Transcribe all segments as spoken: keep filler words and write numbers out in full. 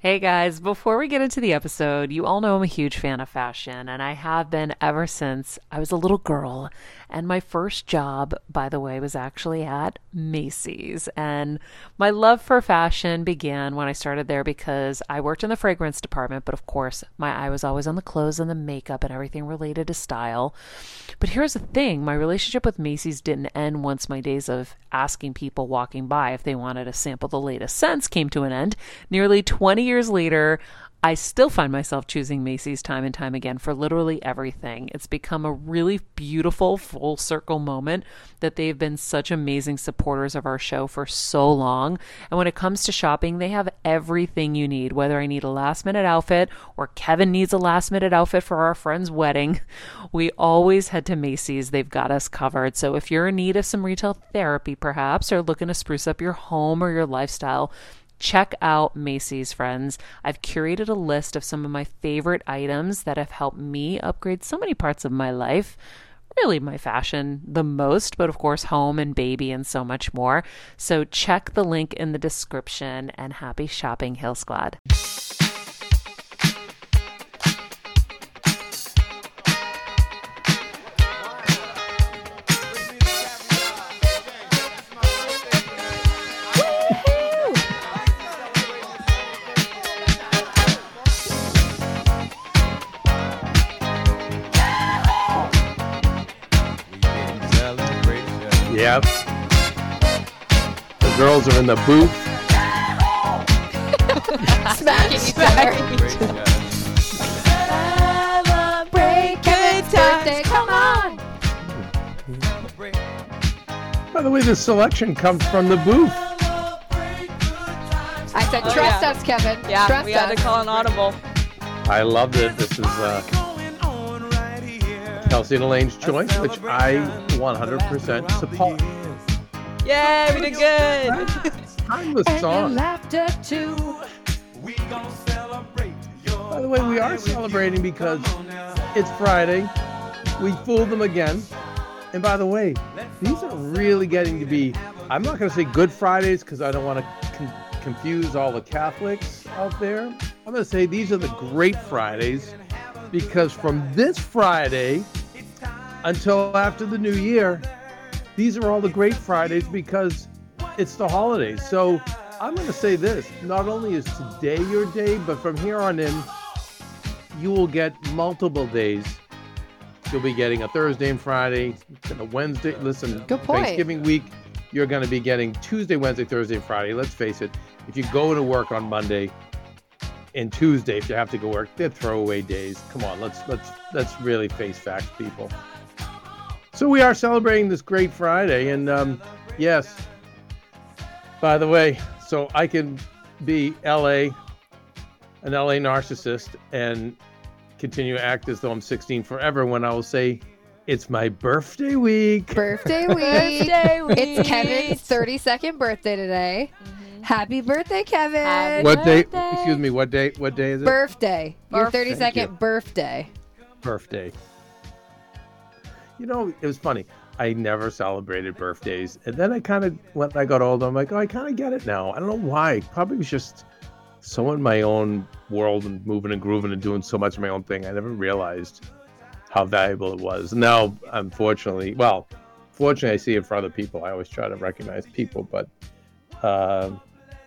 Hey guys, before we get into the episode, you all know I'm a huge fan of fashion, and I have been ever since I was a little girl. And my first job, by the way, was actually at Macy's. And my love for fashion began when I started there because I worked in the fragrance department, but of course, my eye was always on the clothes and the makeup and everything related to style. But here's the thing, my relationship with Macy's didn't end once my days of asking people walking by if they wanted to sample the latest scents came to an end. Nearly twenty years later, I still find myself choosing Macy's time and time again for literally everything. It's become a really beautiful full circle moment that they've been such amazing supporters of our show for so long. And when it comes to shopping, they have everything you need, whether I need a last minute outfit or Kevin needs a last minute outfit for our friend's wedding. We always head to Macy's. They've got us covered. So if you're in need of some retail therapy, perhaps, or looking to spruce up your home or your lifestyle, check out Macy's, friends. I've curated a list of some of my favorite items that have helped me upgrade so many parts of my life. Really my fashion the most, but of course home and baby and so much more. So check the link in the description and happy shopping, Hill Squad. Yep. The girls are in the booth. Smacking each other. Celebrate Kevin's birthday, come on! By the way, the selection comes from the booth. I said, Oh, trust yeah. us, Kevin. Yeah, trust we us. had to call an audible. I loved it. This is uh, Kelsey and Elaine's choice, which I one hundred percent support. Yay, we did good. Timeless And song. laughter too. By the way, we are celebrating because it's Friday. We fooled them again. And by the way, these are really getting to be, I'm not going to say good Fridays because I don't want to con- confuse all the Catholics out there. I'm going to say these are the great Fridays because from this Friday until after the new year, these are all the great Fridays because it's the holidays. So I'm going to say this, not only is today your day, but from here on in, you will get multiple days. You'll be getting a Thursday and Friday, and a Wednesday. Listen, Good point. Thanksgiving week, you're going to be getting Tuesday, Wednesday, Thursday, and Friday. Let's face it, if you go to work on Monday and Tuesday, if you have to go work, they're throwaway days. Come on, let's let's let's really face facts, people. So we are celebrating this great Friday, and um, yes, by the way, so I can be L A, an L A narcissist, and continue to act as though I'm sixteen forever when I will say, it's my birthday week. Birthday week. Birthday week. It's Kevin's thirty-second birthday today. Mm-hmm. Happy birthday, Kevin. Happy What day? birthday. Excuse me. What day? What day is it? Birthday. Your Birthday. thirty-second Thank you. birthday. Birthday. You know, it was funny. I never celebrated birthdays, and then I kind of, when I got older, I'm like, oh, I kind of get it now. I don't know why. Probably was just so in my own world and moving and grooving and doing so much of my own thing. I never realized how valuable it was. Now, unfortunately, well, fortunately, I see it for other people. I always try to recognize people, but um,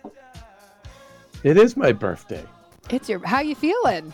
it is my birthday. It's your. How you feeling?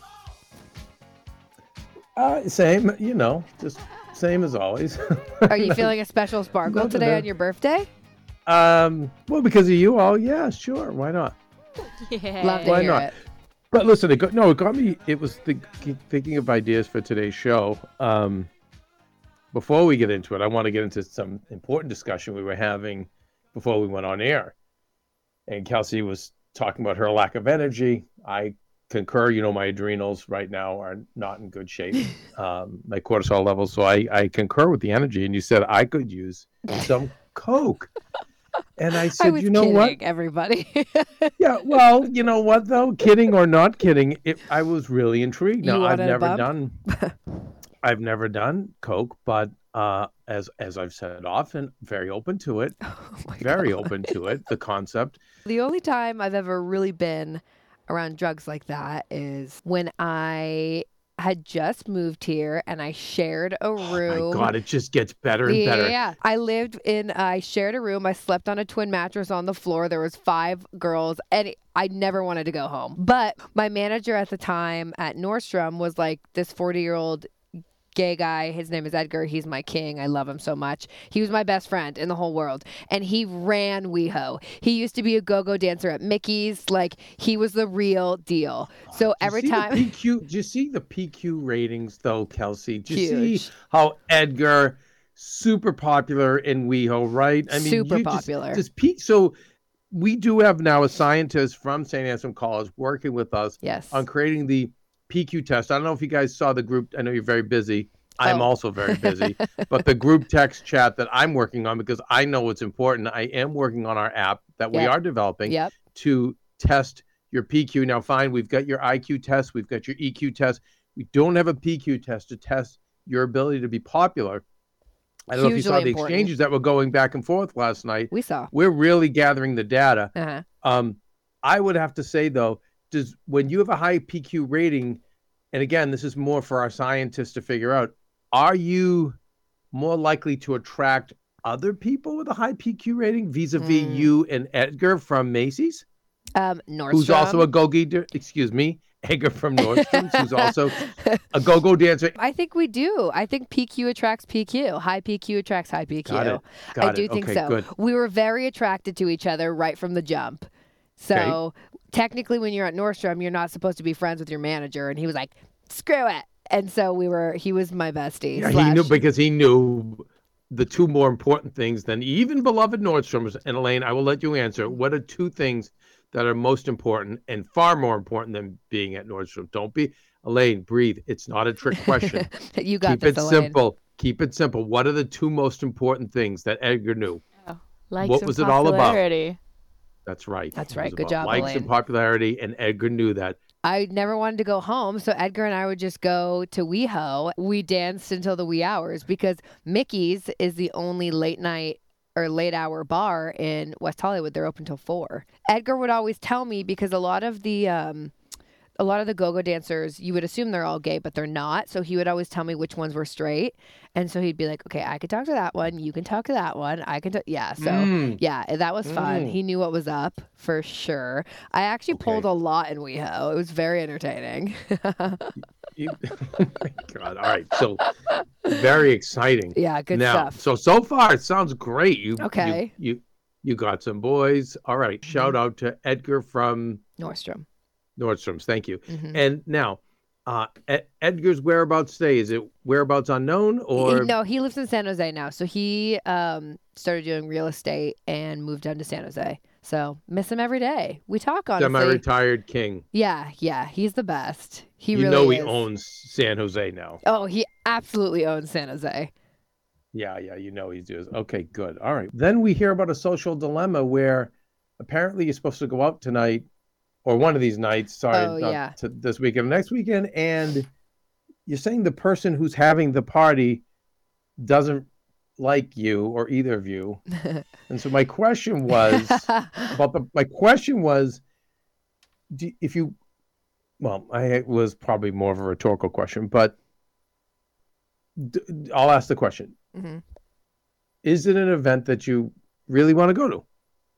Uh, same, you know, just same as always. Are you feeling a special sparkle Nothing today there. on your birthday? Um, well, because of you all, yeah, sure, why not? Yeah. Love to Why hear not? it. But listen, it got, no, it got me. It was think, thinking of ideas for today's show. Um, before we get into it, I want to get into some important discussion we were having before we went on air. And Kelsey was talking about her lack of energy. I concur. You know, my adrenals right now are not in good shape. Um, my cortisol levels. So I, I concur with the energy. And you said I could use some Coke. And I I said, was you know kidding, what? everybody. Yeah, well, you know what though? Kidding or not kidding, it, I was really intrigued. You Now, I've wanted a never bump? done, I've never done Coke, but uh, as as I've said often, very open to it, Oh my very God. open to it. The concept. The only time I've ever really been around drugs like that is when I had just moved here and I shared a room. My God, it just gets better and yeah, better. Yeah, I lived in, I shared a room. I slept on a twin mattress on the floor. There was five girls and I never wanted to go home. But my manager at the time at Nordstrom was like this forty year old gay guy. His name is Edgar. He's my king. I love him so much. He was my best friend in the whole world. And he ran WeHo. He used to be a go-go dancer at Mickey's. Like, he was the real deal. So Do you every see the time... P Q, do you see the P Q ratings, though, Kelsey? Do you Huge. see how Edgar, super popular in WeHo, right? I mean, Super you just- popular. Just, P- so we do have now a scientist from Saint Anselm College working with us Yes. on creating the P Q test. I don't know if you guys saw the group. I know you're very busy. I'm Oh. also very busy. But the group text chat that I'm working on, because I know it's important, I am working on our app that we Yep. are developing Yep. to test your P Q. Now, fine, we've got your I Q test, we've got your E Q test. We don't have a P Q test to test your ability to be popular. I don't know if you saw Hugely the important. exchanges that were going back and forth last night. We saw. We're really gathering the data. Uh-huh. Um, I would have to say, though, does when you have a high P Q rating, and again, this is more for our scientists to figure out, are you more likely to attract other people with a high P Q rating vis-a-vis Mm. you and Edgar from Macy's, Um, Nordstrom. who's also a go-go, excuse me, Edgar from Nordstrom's, who's also a go-go dancer? I think we do. I think P Q attracts P Q. High P Q attracts high P Q. Got it. Got I it. do think Okay, so. good. We were very attracted to each other right from the jump. So technically, when you're at Nordstrom, you're not supposed to be friends with your manager. And he was like, screw it. And so we were, he was my bestie. Yeah, he slash- knew because he knew the two more important things than even beloved Nordstrom's. And Elaine, I will let you answer. What are two things that are most important and far more important than being at Nordstrom? Don't be, Elaine, breathe. It's not a trick question. you got Keep this, it Elaine. simple. Keep it simple. What are the two most important things that Edgar knew? Likes What and was it all about? popularity. That's right. That's It right. was Good about job, likes Elaine. and popularity, and Edgar knew that. I never wanted to go home, so Edgar and I would just go to WeHo. We danced until the wee hours because Mickey's is the only late night or late hour bar in West Hollywood. They're open till four. Edgar would always tell me because a lot of the um, a lot of the go-go dancers, you would assume they're all gay, but they're not. So he would always tell me which ones were straight, and so he'd be like, "Okay, I could talk to that one. You can talk to that one. I can." T-. Yeah. So. Mm. Yeah, that was fun. Mm. He knew what was up for sure. I actually Okay. pulled a lot in WeHo. It was very entertaining. You- oh my God. All right. So very exciting. yeah, good now, stuff. so so far it sounds great. You Okay. You, you you got some boys. All right. Shout out to Edgar from Nordstrom. Nordstrom's. Thank you. Mhm. And now, uh, Ed- Edgar's whereabouts stay? Is it whereabouts unknown He- or? no, he lives in San Jose now. So he um, started doing real estate and moved down to San Jose. So miss him every day. We talk honestly. Semi-retired king. Yeah, yeah, he's the best. He you really know he is. owns San Jose now. Oh, he absolutely owns San Jose. Yeah, yeah, you know he does. Okay, good. All right. Then we hear about a social dilemma where apparently you're supposed to go out tonight or one of these nights. Sorry, Oh, not yeah. to this weekend, next weekend, and you're saying the person who's having the party doesn't like you or either of you. And so my question was about the my question was, do, if you, well, I it was probably more of a rhetorical question, but d- I'll ask the question: Mhm. is it an event that you really want to go to?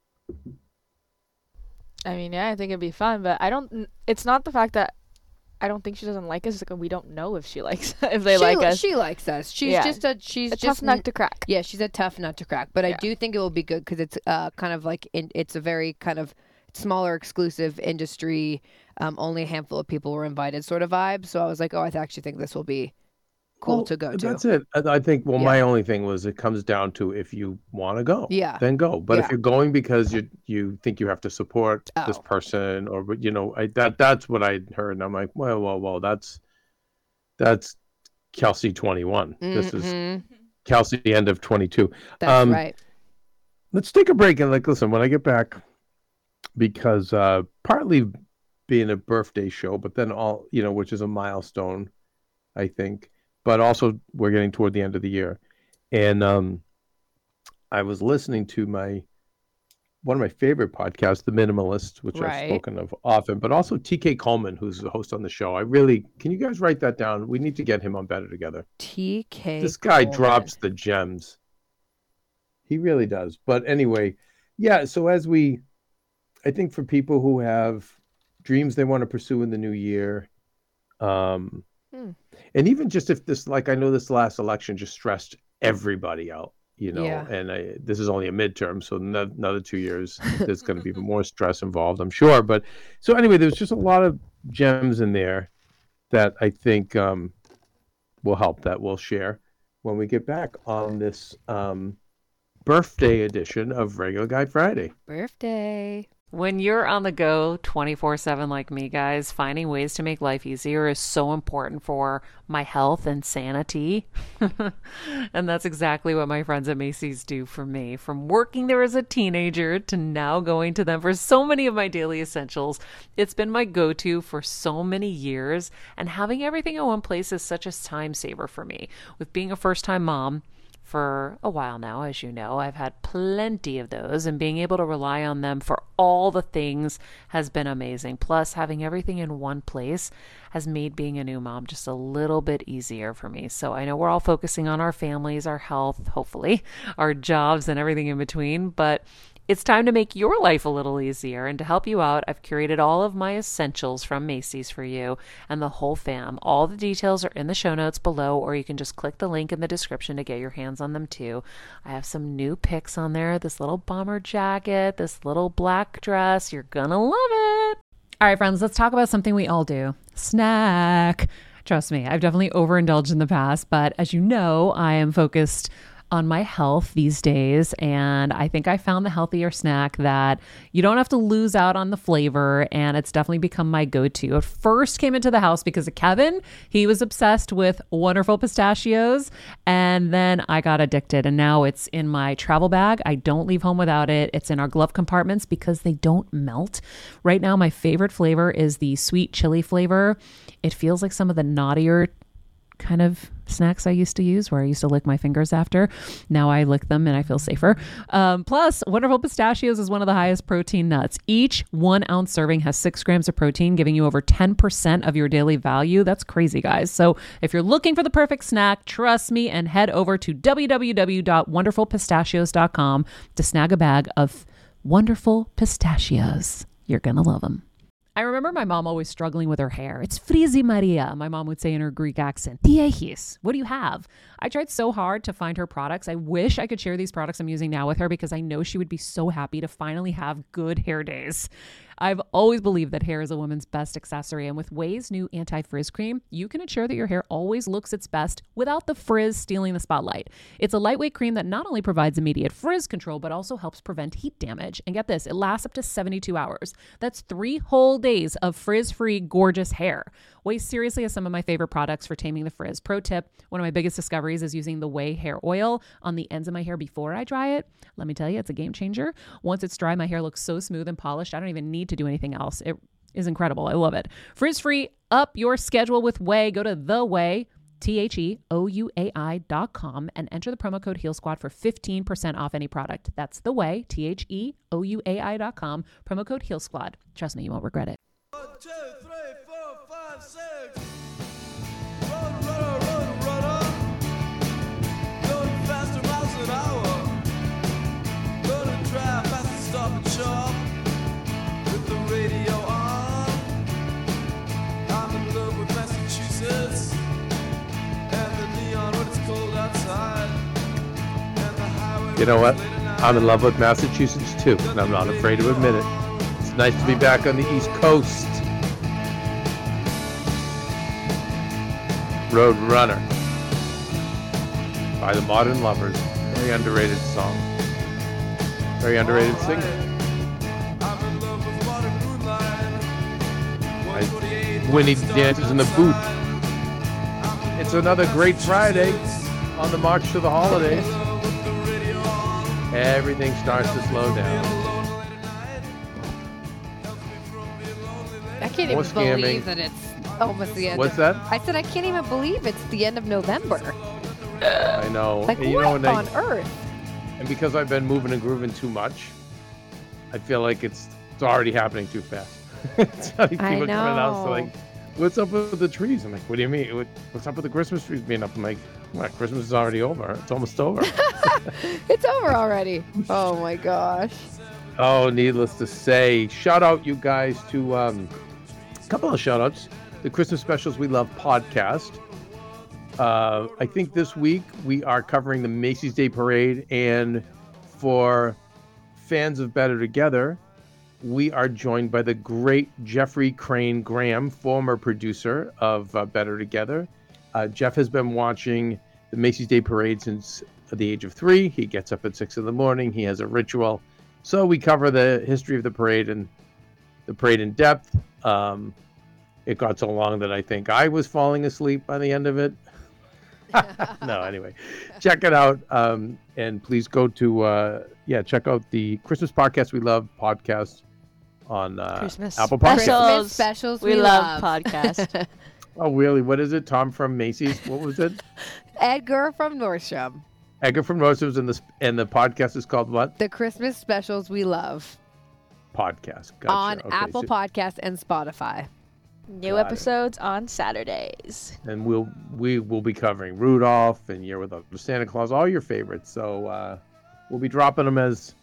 I mean, yeah, I think it'd be fun, but I don't. It's not the fact that I don't think she doesn't like us. It's like we don't know if she likes if they she, like us. She likes us. She's Yeah. just a she's a just tough nut to crack. Yeah, she's a tough nut to crack, but I Yeah. do think it will be good because it's uh kind of like in, it's a very kind of smaller exclusive industry. Um, only a handful of people were invited, sort of vibe. So I was like, oh, I th- actually think this will be cool Well, to go to. That's it. I, I think. Well, Yeah. my only thing was it comes down to if you want to go, Yeah. then go. But Yeah. if you're going because you you think you have to support this Oh. person, or you know, I, that that's what I heard, and I'm like, well, well, well, that's that's Kelsey twenty-one. This is Mhm. Kelsey end of twenty-two. That's um, right. Let's take a break and like listen when I get back, because uh, partly being a birthday show, but then all you know, which is a milestone, I think. But also we're getting toward the end of the year, and um, I was listening to my one of my favorite podcasts, The Minimalist, which Right. I've spoken of often, but also T K Coleman, who's the host on the show. I really, can you guys write that down? We need to get him on Better Together. T K. This guy Coleman. drops the gems. He really does. But anyway, yeah, so as we, I think for people who have dreams they want to pursue in the new year, um, Hmm. and even just if this, like I know this last election just stressed everybody out, you know, Yeah. and I, this is only a midterm, so no- another two years, there's going to be even more stress involved, I'm sure. But so anyway, there's just a lot of gems in there that I think um, will help, that we'll share when we get back on this um, birthday edition of Regular Guy Friday. Birthday. When you're on the go twenty-four seven like me, guys, finding ways to make life easier is so important for my health and sanity. And that's exactly what my friends at Macy's do for me. From working there as a teenager to now going to them for so many of my daily essentials, it's been my go-to for so many years. And having everything in one place is such a time saver for me. With being a first-time mom, for a while now, as you know, I've had plenty of those, and being able to rely on them for all the things has been amazing. Plus, having everything in one place has made being a new mom just a little bit easier for me. So I know we're all focusing on our families, our health, hopefully, our jobs, and everything in between, but it's time to make your life a little easier. And to help you out, I've curated all of my essentials from Macy's for you and the whole fam. All the details are in the show notes below, or you can just click the link in the description to get your hands on them too. I have some new picks on there. This little bomber jacket, this little black dress. You're gonna love it. All right, friends, let's talk about something we all do. Snack. Trust me, I've definitely overindulged in the past, but as you know, I am focused on my health these days, and I think I found the healthier snack that you don't have to lose out on the flavor, and it's definitely become my go-to. It first came into the house because of Kevin. He was obsessed with Wonderful Pistachios, and then I got addicted, and now it's in my travel bag. I don't leave home without it. It's in our glove compartments because they don't melt. Right now, my favorite flavor is the sweet chili flavor. It feels like some of the naughtier kind of snacks I used to use, where I used to lick my fingers after. Now I lick them and I feel safer. Um, plus, Wonderful Pistachios is one of the highest protein nuts. Each one ounce serving has six grams of protein, giving you over ten percent of your daily value. That's crazy, guys. So if you're looking for the perfect snack, trust me and head over to w w w dot wonderful pistachios dot com to snag a bag of Wonderful Pistachios. You're going to love them. I remember my mom always struggling with her hair. It's frizzy, Maria, my mom would say in her Greek accent. Diehis, what do you have? I tried so hard to find her products. I wish I could share these products I'm using now with her, because I know she would be so happy to finally have good hair days. I've always believed that hair is a woman's best accessory, and with Ouai's new anti-frizz cream, you can ensure that your hair always looks its best without the frizz stealing the spotlight. It's a lightweight cream that not only provides immediate frizz control, but also helps prevent heat damage. And get this, it lasts up to seventy-two hours. That's three whole days of frizz-free, gorgeous hair. Ouai seriously has some of my favorite products for taming the frizz. Pro tip, one of my biggest discoveries is using the Ouai hair oil on the ends of my hair before I dry it. Let me tell you, it's a game changer. Once it's dry, my hair looks so smooth and polished, I don't even need to do anything else. It is incredible. I love it. Frizz-free, up your schedule with Ouai. Go to the Ouai, T H E O U A I dot com, and enter the promo code Heal Squad for fifteen percent off any product. That's the Ouai, T H E O U A I dot com, promo code Heal Squad. Trust me, you won't regret it. One, two, three, four, five, six. Run, runner, run, runner. Going faster miles an hour. Gonna drive fast and stop and shop. With the radio on. I'm in love with Massachusetts. And the neon when it's cold outside. And the highway. You know what? late at night. I'm in love with Massachusetts too, and I'm not afraid to admit it. It's nice to be back on the East Coast. Road Runner by the Modern Lovers. Very underrated song. Very underrated singer. I'm in love with modern moonlight. Right. Winnie dances in the booth. It's another great Friday on the march to the holidays. Everything starts to slow down. I can't More even scamming. believe that it's almost the end. What's of, that? I said I can't even believe it's the end of November. I know. Like And you what know, and, I- on earth? and because I've been moving and grooving too much, I feel like it's it's already happening too fast. It's like I people coming out, so know. like, what's up with the trees? I'm like, what do you mean? What, what's up with the Christmas trees being up? I'm like, what? Christmas is already over. It's almost over. It's over already. Oh my gosh. Oh, needless to say, shout out you guys to um, a couple of shout outs. The Christmas Specials We Love podcast. Uh, I think this week we are covering the Macy's Day Parade, and for fans of Better Together, we are joined by the great Jeffrey Crane Graham, former producer of uh, Better Together. Uh, Jeff has been watching the Macy's Day Parade since the age of three. He gets up at six in the morning. He has a ritual. So we cover the history of the parade and the parade in depth. Um, it got so long that I think I was falling asleep by the end of it. No, anyway, check it out. Um, and please go to, uh, yeah, check out the Christmas Podcast We Love podcast on uh, Christmas Apple Podcasts. specials. Christmas specials We, we, love, love. podcast. Oh, really? What is it? Tom from Macy's? What was it? Edgar from Nordstrom. Edgar from Nordstrom's, and the and the podcast is called what? The Christmas specials we love Podcast. Gotcha. on Okay, Apple so- Podcast and Spotify. New Got it. episodes on Saturdays. and we'll we will be covering Rudolph and Year Without Santa Claus, all your favorites. So uh, we'll be dropping them as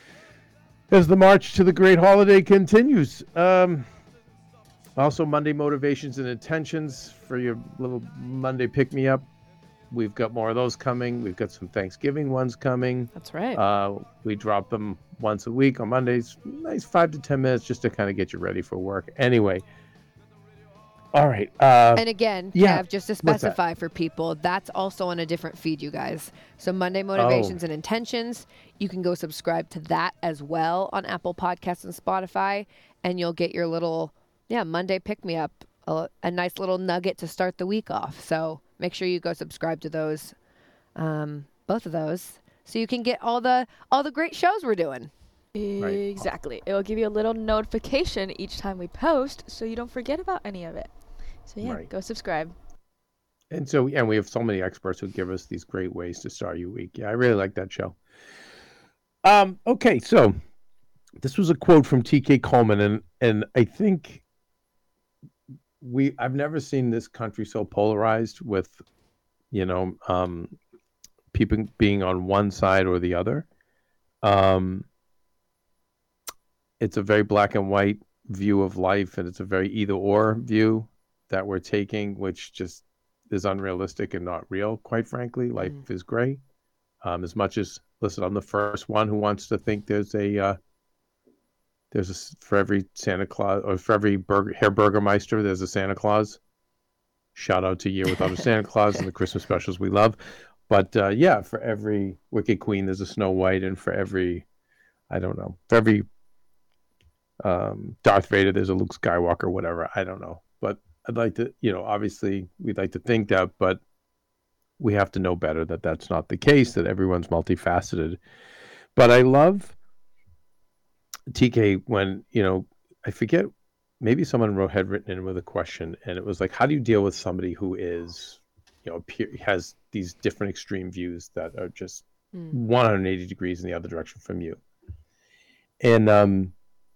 as the march to the great holiday continues. Um, also, Monday motivations and intentions for your little Monday pick me up. We've got more of those coming. We've got some Thanksgiving ones coming. That's right. Uh, we drop them once a week on Mondays. Nice five to ten minutes just to kind of get you ready for work. Anyway. All right. Uh, And again, yeah, Kev, just to what's that? specify for people, that's also on a different feed, you guys. So Oh. Monday Motivations and Intentions, you can go subscribe to that as well on Apple Podcasts and Spotify, and you'll get your little, yeah, Monday pick-me-up, a, a nice little nugget to start the week off. So make sure you go subscribe to those, um, both of those, so you can get all the all the great shows we're doing. Exactly. It will give you a little notification each time we post so you don't forget about any of it. So yeah, Right. go subscribe. And so, and we have so many experts who give us these great ways to start your week. Yeah, I really like that show. Um, okay, so this was a quote from T K Coleman, and and I think we I've never seen this country so polarized with, you know, um, people being on one side or the other. Um, it's a very black and white view of life, and it's a very either or view that we're taking, which just is unrealistic and not real, quite frankly. Life Mm. is gray. Um, as much as, listen, I'm the first one who wants to think there's a, uh, there's a, s- for every Santa Claus, or for every burger, Herr Burgermeister, there's a Santa Claus. Shout out to Year Without a Santa Claus and the Christmas specials we love. But uh, yeah, for every Wicked Queen, there's a Snow White, and for every, I don't know, for every um, Darth Vader, there's a Luke Skywalker, whatever. I don't know. But I'd like to, you know, obviously we'd like to think that, but we have to know better that that's not the case, that everyone's multifaceted. But I love T K when, you know, I forget, maybe someone wrote, had written in with a question, and it was like, how do you deal with somebody who is, you know, appear, has these different extreme views that are just Mm. one hundred eighty degrees in the other direction from you? And um,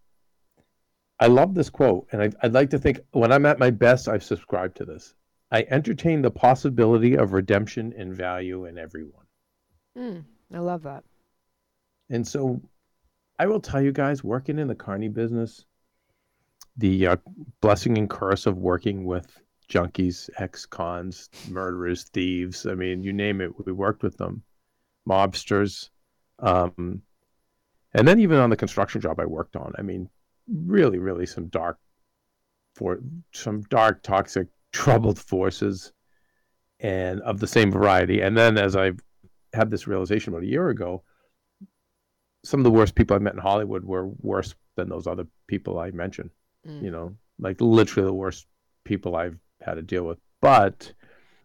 I love this quote, and I, I'd like to think when I'm at my best, I've subscribed to this. I entertain the possibility of redemption and value in everyone. Mm, I love that. And so I will tell you guys, working in the carny business, the uh, blessing and curse of working with junkies, ex-cons, murderers, thieves, I mean, you name it, we worked with them, mobsters. Um, and then even on the construction job I worked on, I mean, really, really some dark, for some dark, toxic, troubled forces, and of the same variety. And then as I had this realization about a year ago, some of the worst people I met in Hollywood were worse than those other people I mentioned. Mm. You know, like literally the worst people I've had to deal with. But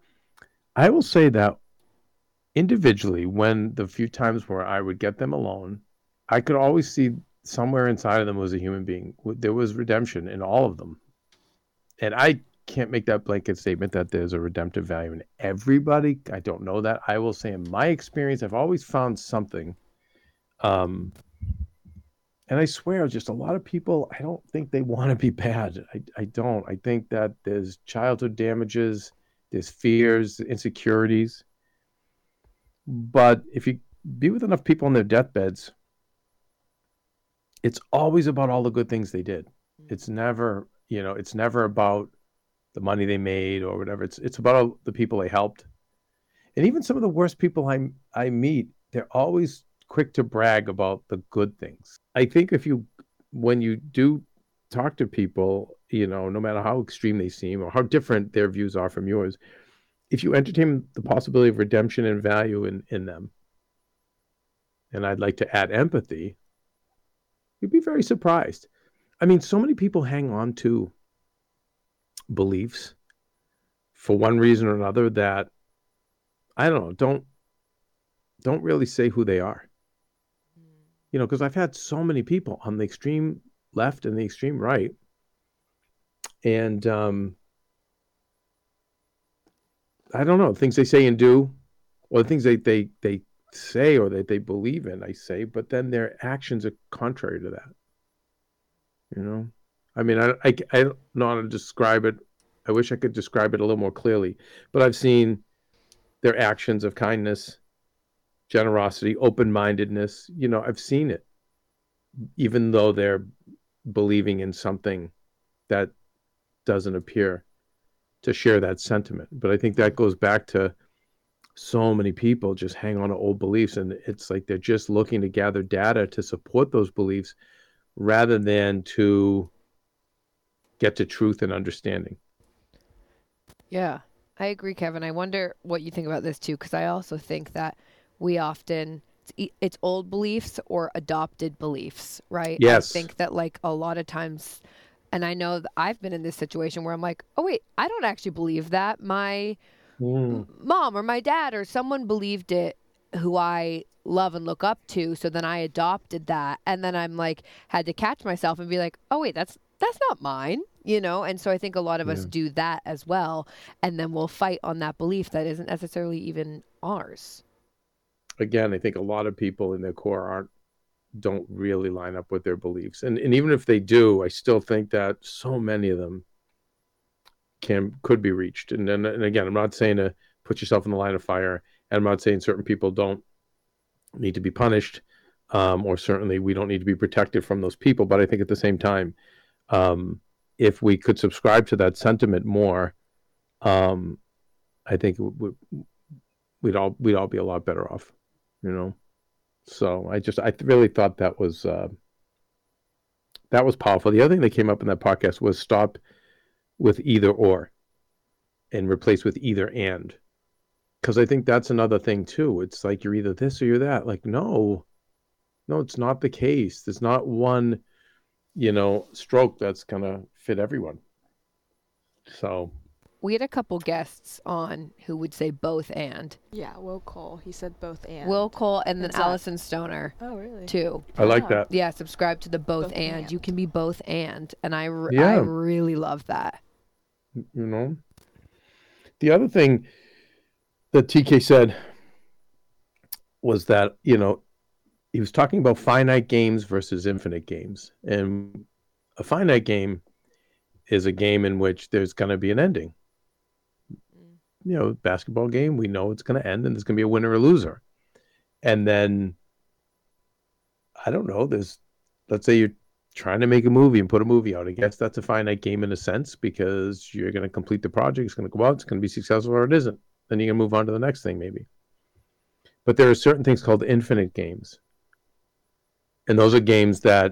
I will say that individually, when the few times where I would get them alone, I could always see somewhere inside of them was a human being. There was redemption in all of them. And I can't make that blanket statement that there's a redemptive value in everybody. I don't know that. I will say in my experience, I've always found something um, And I swear, just a lot of people, I don't think they want to be bad. I, I don't. I think that there's childhood damages, there's fears, insecurities. But if you be with enough people on their deathbeds, it's always about all the good things they did. It's never, you know, it's never about the money they made or whatever. It's it's about all the people they helped. And even some of the worst people I I meet, they're always quick to brag about the good things. I think if you, when you do talk to people, you know, no matter how extreme they seem or how different their views are from yours, if you entertain the possibility of redemption and value in, in them, and I'd like to add empathy, you'd be very surprised. I mean, so many people hang on to beliefs for one reason or another that, I don't know, don't don't really say who they are. You know, because I've had so many people on the extreme left and the extreme right. And um, I don't know, things they say and do, or the things they, they, they say or that they believe in, I say, but then their actions are contrary to that. You know? I mean, I, I, I don't know how to describe it. I wish I could describe it a little more clearly. But I've seen their actions of kindness, generosity, open-mindedness. You know, I've seen it, even though they're believing in something that doesn't appear to share that sentiment. But I think that goes back to so many people just hang on to old beliefs, and it's like they're just looking to gather data to support those beliefs rather than to get to truth and understanding. Yeah, I agree, Kevin. I wonder what you think about this too, because I also think that we often, it's, e- it's old beliefs or adopted beliefs, right? Yes. I think that like a lot of times, and I know that I've been in this situation where I'm like, oh wait, I don't actually believe that. My Mm. m- mom or my dad or someone believed it who I love and look up to. So then I adopted that. And then I'm like, had to catch myself and be like, oh wait, that's, that's not mine, you know? And so I think a lot of us Yeah. do that as well. And then we'll fight on that belief that isn't necessarily even ours. Again, I think a lot of people in their core aren't don't really line up with their beliefs. And and even if they do, I still think that so many of them can could be reached. And then and again, I'm not saying to put yourself in the line of fire, and I'm not saying certain people don't need to be punished, um, or certainly we don't need to be protected from those people. But I think at the same time, um, if we could subscribe to that sentiment more, um, I think we, we'd all we'd all be a lot better off, you know. So I just I really thought that was uh, that was powerful. The other thing that came up in that podcast was stop with either or and replace with either and, because I think that's another thing too. It's like you're either this or you're that. Like no, no, it's not the case. There's not one, you know, stroke that's gonna fit everyone. So We had a couple guests on who would say both and. Yeah, Will Cole. He said both and. Will Cole and then And Zach. Allison Stoner Oh, really? too. I like Wow. that. Yeah, subscribe to the both, Both and. and. You can be both and. And I, r- I Yeah. really love that. You know, the other thing that T K said was that, you know, he was talking about finite games versus infinite games. And a finite game is a game in which there's going to be an ending. You know, basketball game, we know it's going to end and there's going to be a winner or loser. And then, I don't know, there's, let's say you're trying to make a movie and put a movie out. I guess that's a finite game in a sense, because you're going to complete the project. It's going to go out. It's going to be successful or it isn't. Then you're going to move on to the next thing maybe. But there are certain things called infinite games. And those are games that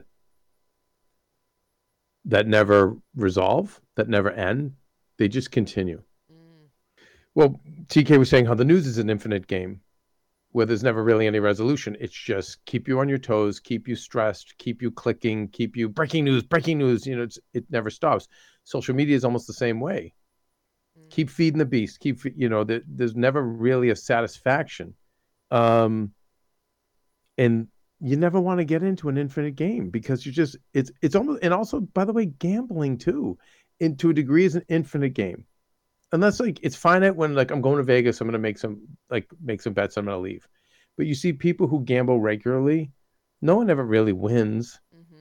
that never resolve, that never end. They just continue. Well, T K was saying how the news is an infinite game where there's never really any resolution. It's just keep you on your toes, keep you stressed, keep you clicking, keep you breaking news, breaking news. You know, it's, it never stops. Social media is almost the same way. Mm. Keep feeding the beast. Keep, you know, there, there's never really a satisfaction. Um, and you never want to get into an infinite game because you just, it's, it's almost, and also, by the way, gambling too, in, to a degree, is an infinite game. Unless like it's finite when like I'm going to Vegas, I'm going to make some like make some bets, I'm going to leave. But you see people who gamble regularly, no one ever really wins. Mm-hmm.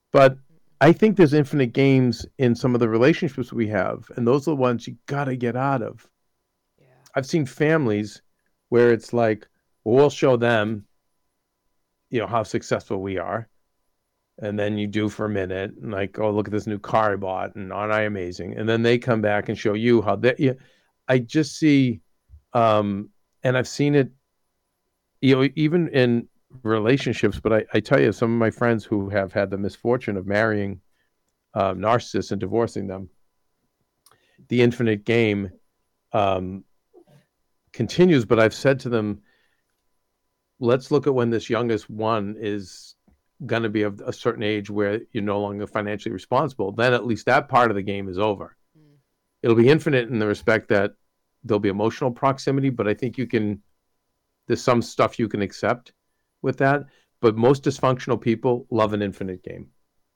But I think there's infinite games in some of the relationships we have, and those are the ones you gotta get out of. Yeah. I've seen families where it's like, well, we'll show them, you know, how successful we are. And then you do for a minute, and like, oh, look at this new car I bought, and aren't I amazing? And then they come back and show you how that. Yeah, I just see, um, and I've seen it, you know, even in relationships. But I, I tell you, some of my friends who have had the misfortune of marrying uh, narcissists and divorcing them, the infinite game um, continues. But I've said to them, let's look at when this youngest one is going to be of a certain age where you're no longer financially responsible. Then at least that part of the game is over. Mm. It'll be infinite in the respect that there'll be emotional proximity, but I think you can, there's some stuff you can accept with that. But most dysfunctional people love an infinite game.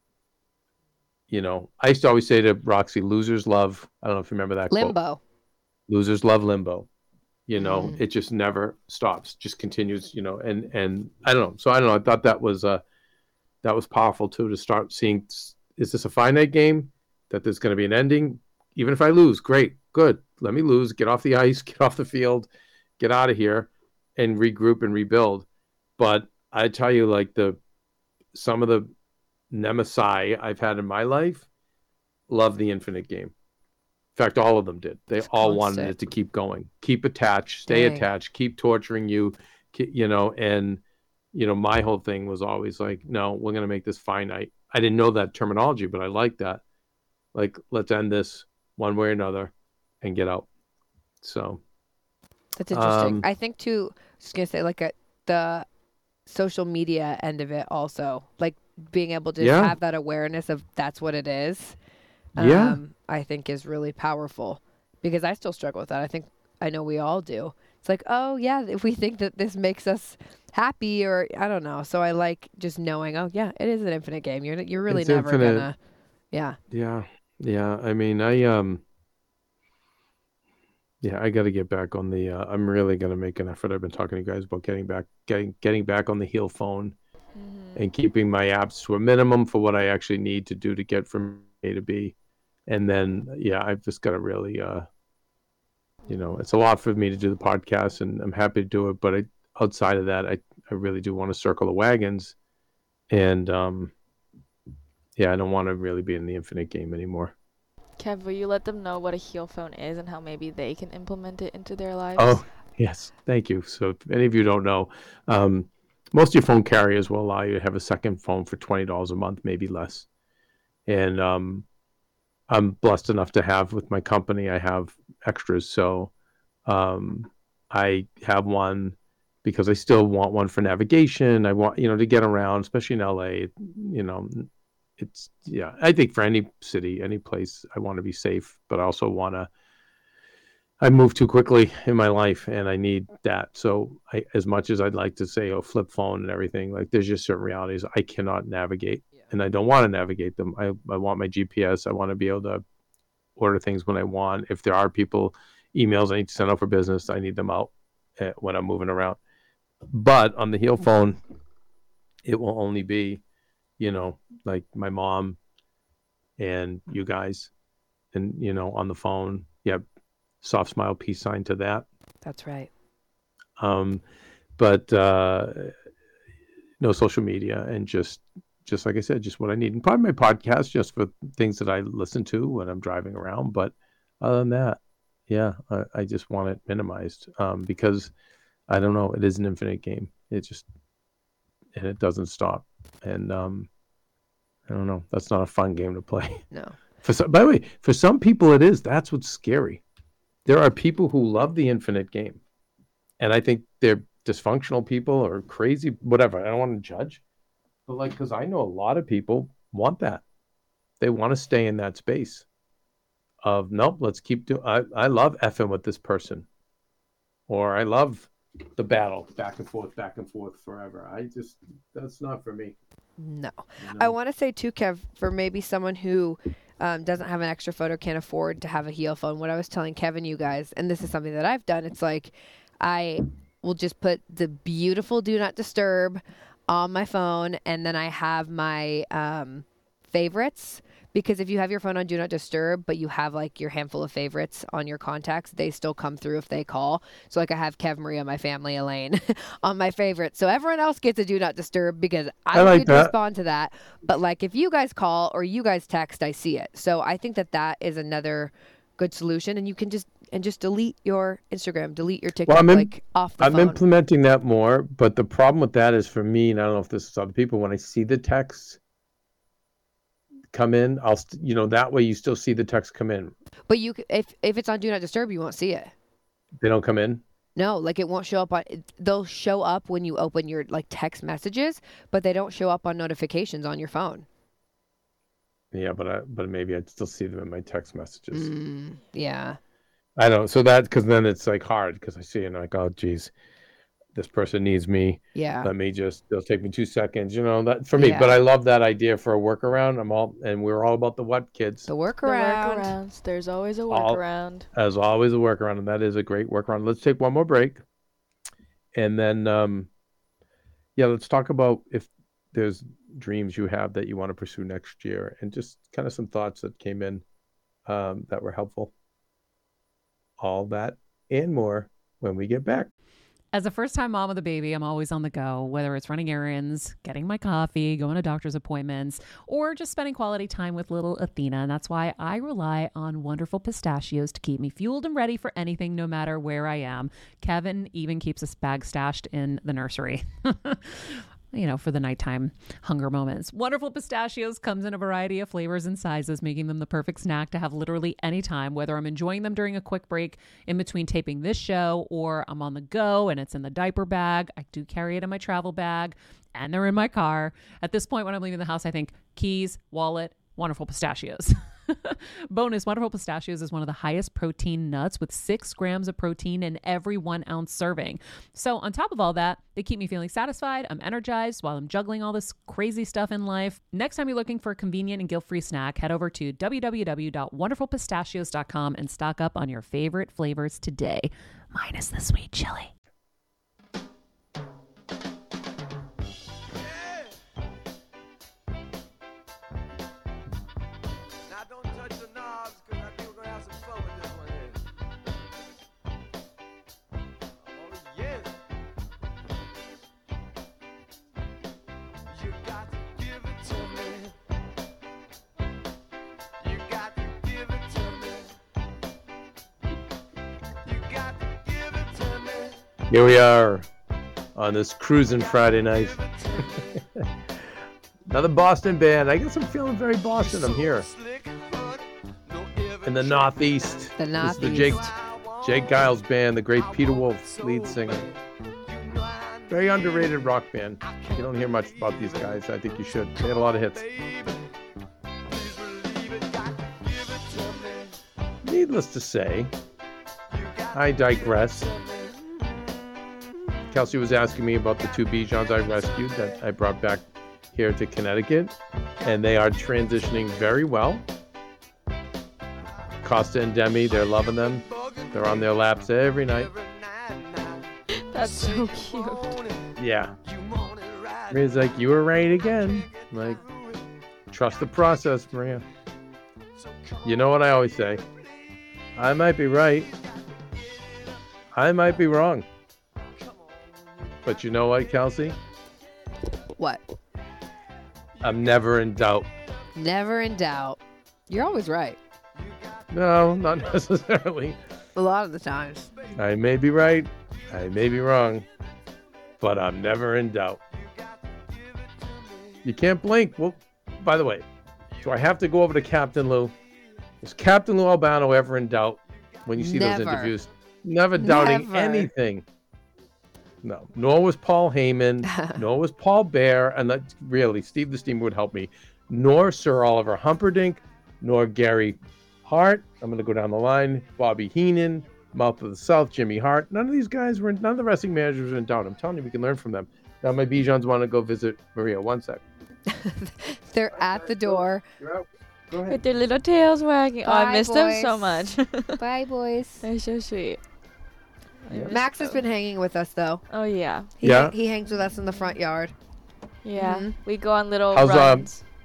You know, I used to always say to Roxy, losers love, I don't know if you remember that Limbo. quote. Losers love limbo. You know, Mm. it just never stops, just continues, you know, and, and I don't know. So I don't know. I thought that was, uh, that was powerful too, to start seeing, is this a finite game that there's going to be an ending? Even if I lose, great, good. Let me lose, get off the ice, get off the field, get out of here and regroup and rebuild. But I tell you, like the, some of the nemesis I've had in my life love the infinite game. In fact, all of them did. They It's all constant. wanted it to keep going, keep attached, stay Dang. attached, keep torturing you, ke- you know, and, you know, my whole thing was always like, no, we're going to make this finite. I didn't know that terminology, but I like that. Like, let's end this one way or another and get out. So That's interesting. Um, I think too, I was just gonna say like a, the social media end of it also, like being able to Yeah. have that awareness of that's what it is. Yeah. Um, I think is really powerful because I still struggle with that. I think I know we all do. It's like, oh yeah, if we think that this makes us happy or I don't know. So I like just knowing, oh yeah, it is an infinite game. You're you're really It's never infinite. gonna, yeah. Yeah. Yeah. I mean, I, um, yeah, I got to get back on the, uh, I'm really going to make an effort. I've been talking to you guys about getting back, getting, getting back on the heel phone Mm-hmm. and keeping my apps to a minimum for what I actually need to do to get from A to B. And then, yeah, I've just got to really, uh, you know, it's a lot for me to do the podcast and I'm happy to do it. But I, outside of that, I, I really do want to circle the wagons. And, um, yeah, I don't want to really be in the infinite game anymore. Kev, will you let them know what a heel phone is and how maybe they can implement it into their lives? Oh, yes. Thank you. So if any of you don't know, um, most of your phone carriers will allow you to have a second phone for twenty dollars a month, maybe less. And um, I'm blessed enough to have with my company, I have extras. So um, I have one because I still want one for navigation. I want, you know, to get around, especially in L A, you know, it's, yeah, I think for any city, any place, I want to be safe, but I also want to, I move too quickly in my life and I need that. So I, as much as I'd like to say, oh, flip phone and everything, like there's just certain realities I cannot navigate Yeah. and I don't want to navigate them. I, I want my G P S. I want to be able to order things when I want. If there are people, emails I need to send out for business, I need them out uh, when I'm moving around. But on the heel phone, it will only be, you know, like my mom and you guys and, you know, on the phone. Yeah. Soft smile, peace sign to that. That's right. Um, but uh, no social media and just, just like I said, just what I need. And probably my podcast just for things that I listen to when I'm driving around. But other than that, yeah, I, I just want it minimized um, because I don't know, it is an infinite game. It just, and it doesn't stop. And um, I don't know, that's not a fun game to play. No. For some, by the way, for some people it is. That's what's scary. There are people who love the infinite game. And I think they're dysfunctional people or crazy, whatever. I don't want to judge. But like, because I know a lot of people want that. They want to stay in that space of, nope, let's keep doing, I, I love effing with this person. Or I love the battle, back and forth, back and forth forever. I just, that's not for me. No. you I know? want to say too, Kev, for maybe someone who um, doesn't have an extra phone or can't afford to have a heel phone, what I was telling Kevin, you guys, and this is something that I've done, it's like I will just put the beautiful do not disturb on my phone, and then I have my um, favorites. Because if you have your phone on Do Not Disturb, but you have like your handful of favorites on your contacts, they still come through if they call. So like I have Kev, Maria, my family, Elaine on my favorites. So everyone else gets a Do Not Disturb because I, I don't like get to that. respond to that. But like if you guys call or you guys text, I see it. So I think that that is another good solution. And you can just and just delete your Instagram, delete your TikTok I'm in- like off the I'm phone. implementing that more, but the problem with that is for me, and I don't know if this is other people, when I see the texts come in, I'll, st- you know, that way you still see the text come in. But you c- if if it's on Do Not Disturb, you won't see it. They don't come in. No, like it won't show up on. They'll show up when you open your like text messages, but they don't show up on notifications on your phone. Yeah, but I, but maybe I'd still see them in my text messages. Mm, yeah. I don't. So that, because then it's like hard because I see it and I'm like, oh, geez, this person needs me. Yeah. Let me just, it'll take me two seconds, you know, that for me. Yeah. But I love that idea for a workaround. I'm all, and we're all about the what, kids? The The workaround. workarounds. There's always a All- workaround. As always, a workaround, and that is a great workaround. Let's take one more break. And then, um, yeah, let's talk about if there's dreams you have that you want to pursue next year and just kind of some thoughts that came in um, that were helpful. All that and more when we get back. As a first-time mom with a baby, I'm always on the go, whether it's running errands, getting my coffee, going to doctor's appointments, or just spending quality time with little Athena. And that's why I rely on Wonderful Pistachios to keep me fueled and ready for anything, no matter where I am. Kevin even keeps a bag stashed in the nursery. You know, for the nighttime hunger moments. Wonderful Pistachios comes in a variety of flavors and sizes, making them the perfect snack to have literally any time, whether I'm enjoying them during a quick break in between taping this show or I'm on the go and it's in the diaper bag. I do carry it in my travel bag and they're in my car. At this point, when I'm leaving the house, I think keys, wallet, Wonderful Pistachios. Bonus, Wonderful Pistachios is one of the highest protein nuts with six grams of protein in every one ounce serving. So on top of all that, they keep me feeling satisfied. I'm energized while I'm juggling all this crazy stuff in life. Next time you're looking for a convenient and guilt-free snack, head over to w w w dot wonderful pistachios dot com and stock up on your favorite flavors today, minus the sweet chili. Now don't touch the knobs, cause I think we're gonna have some fun with this one here. Oh yes. You got to give it to me. You got to give it to me. You got to give it to me. Here we are on this cruising Friday night. Give it to me. Another Boston band. I guess I'm feeling very Boston. I'm here Slick hood, no in the Northeast. The This is the Northeast. Jake Jake Giles band, the great Peter Wolf lead singer. Very underrated rock band. You don't hear much about these guys. I think you should. They had a lot of hits. Needless to say, I digress. Kelsey was asking me about the two Bijans I rescued that I brought back here to Connecticut, and they are transitioning very well. Costa and Demi, they're loving them. They're on their laps every night. That's so cute. Yeah. Maria's like, you were right again. I'm like, trust the process, Maria. You know what I always say? I might be right. I might be wrong. But you know what, Kelsey? What? I'm never in doubt. Never in doubt. You're always right. No, not necessarily. A lot of the times. I may be right. I may be wrong. But I'm never in doubt. You can't blink. Well, by the way, do I have to go over to Captain Lou? Is Captain Lou Albano ever in doubt when you see Never. those interviews? Never doubting Never. anything. No. Nor was Paul Heyman. Nor was Paul Bear. And that, really, Steve the Steamer would help me. Nor Sir Oliver Humperdinck. Nor Gary Hart. I'm going to go down the line. Bobby Heenan. Mouth of the South. Jimmy Hart. None of these guys were, none of the wrestling managers were in doubt. I'm telling you, we can learn from them. Now my Bijans want to go visit Maria. One sec. They're at the door. You're out. Go ahead. With their little tails wagging. Oh, Bye, I miss them so boys. much. Bye, boys. They're so sweet. I Yeah. miss Max has them. been hanging with us though. Oh yeah, He, Yeah? he hangs with us in the front yard. yeah. Mhm. We go on little How's, um, runs.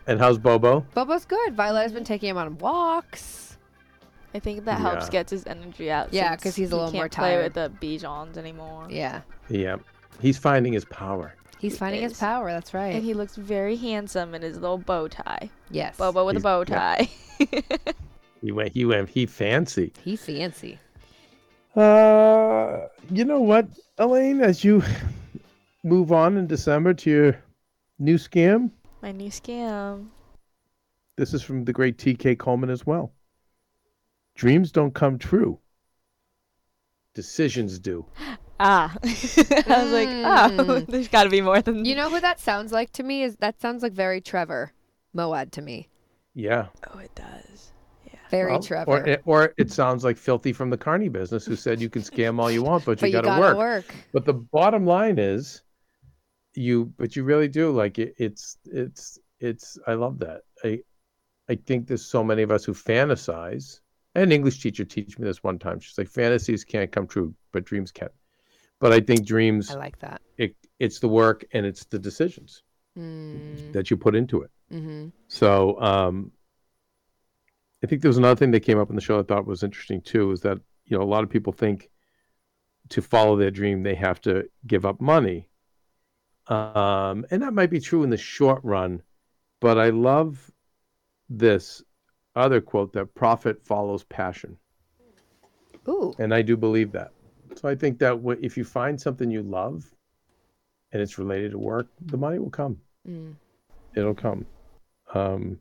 And how's Bobo? Bobo's good. Violeta's been taking him on walks. I think that helps Yeah. gets his energy out. Yeah, since 'cause he's a he little more can't play tired. with the Bijons anymore. Yeah. Yeah. He's finding his power. He's He finding his is. power. That's right. And he looks very handsome in his little bow tie. yes. Bobo with He's- a bow yeah. tie. He went, he went, he fancy. He fancy. Uh, you know what, Elaine, as you move on in December to your new scam, My new scam. this is from the great T K Coleman as well. Dreams don't come true. Decisions do. Ah. I was like, oh, Mm. there's got to be more than You know who that sounds like to me? Is that sounds like very Trevor Moad to me. Yeah. Oh, it does. Very Well, Trevor. Or, it- or it sounds like Filthy from the Carney business, who said you can scam all you want, but, but you you got to gotta work. work. But the bottom line is, you. But you really do like it. It's it's it's. I love that. I I think there's so many of us who fantasize. I had an English teacher teach me this one time. She's like, fantasies can't come true, but dreams can. But I think dreams, I like that. it it's the work and it's the decisions Mm, that you put into it. mm-hmm. So um, I think there was another thing that came up in the show I thought was interesting too, is that, you know, a lot of people think to follow their dream, they have to give up money. Um, and that might be true in the short run, but I love this other quote that profit follows passion. Ooh. And I do believe that. So I think that wh- if you find something you love and it's related to work, the money will come. Mm. It'll come. Um,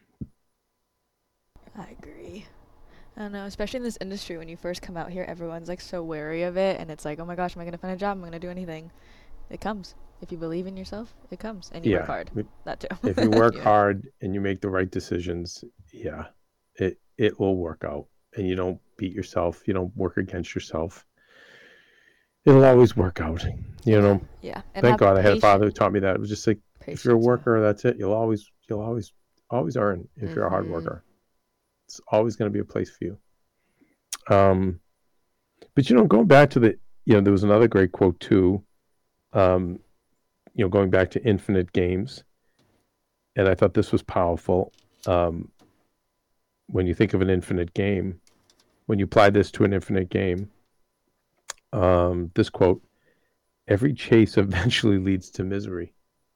I agree. I don't know, especially in this industry, when you first come out here, everyone's like so wary of it, and it's like, oh my gosh, am I gonna find a job? Am I gonna do anything? It comes. If you believe in yourself, it comes, and you yeah. work hard. If- That too. If you work Yeah. hard and you make the right decisions, yeah, it it will work out. And you don't beat yourself. You don't work against yourself. It'll always work out. You know. Yeah. And Thank have God I had a patience- father who taught me that. It was just like, if you're a patience, yeah. worker, that's it. You'll always you'll always always earn if you're a hard Mhm. worker. It's always going to be a place for you. Um, but you know, going back to the, you know, there was another great quote too. Um, you know, going back to infinite games, and I thought this was powerful. Um, when you think of an infinite game, when you apply this to an infinite game, um, this quote: "Every chase eventually leads to misery."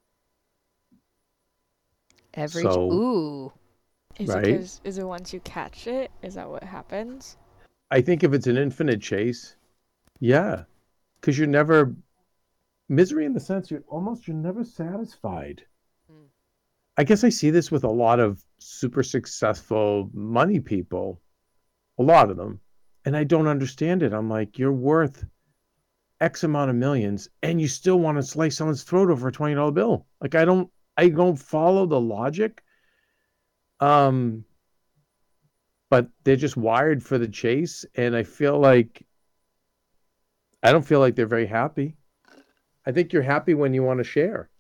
Every So- ooh. Is Right? it 'cause- is it once you catch it? Is that what happens? I think if it's an infinite chase, yeah, because you're never misery in the sense you're almost you're never satisfied. Mm. I guess I see this with a lot of super successful money people, a lot of them, and I don't understand it. I'm like, you're worth X amount of millions, and you still want to slice someone's throat over a twenty dollar bill. Like I don't, I don't follow the logic. Um, but they're just wired for the chase, and I feel like I don't feel like they're very happy. I think you're happy when you want to share.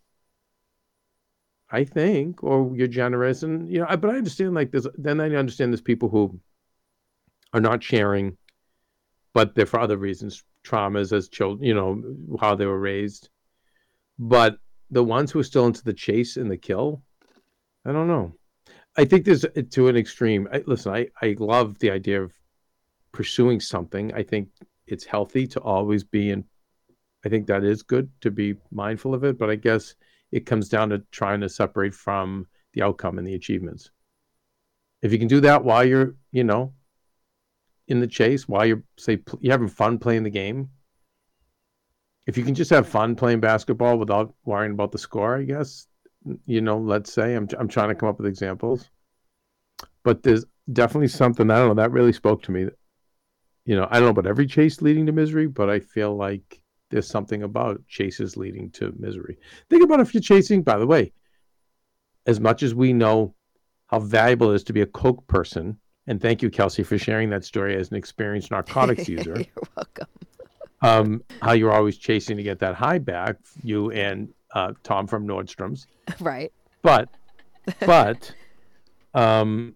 I think, or you're generous, and you know. I, but I understand like there's then I understand there's people who are not sharing, but they're for other reasons, traumas as children, you know, how they were raised. But the ones who are still into the chase and the kill, I don't know. I think there's to an extreme. I, listen, I, I love the idea of pursuing something. I think it's healthy to always be in. I think that is good to be mindful of it, but I guess it comes down to trying to separate from the outcome and the achievements. If you can do that while you're, you know, in the chase, while you're say you're having fun playing the game. If you can just have fun playing basketball without worrying about the score, I guess. You know, let's say I'm I'm trying to come up with examples, but there's definitely something, I don't know, that really spoke to me. You know, I don't know about every chase leading to misery, but I feel like there's something about chases leading to misery. Think about if you're chasing, by the way, as much as we know how valuable it is to be a Coke person, and thank you, Kelsey, for sharing that story as an experienced narcotics user. You're welcome. Um, how you're always chasing to get that high back, you and uh, Tom from Nordstrom's. Right. But, but, um,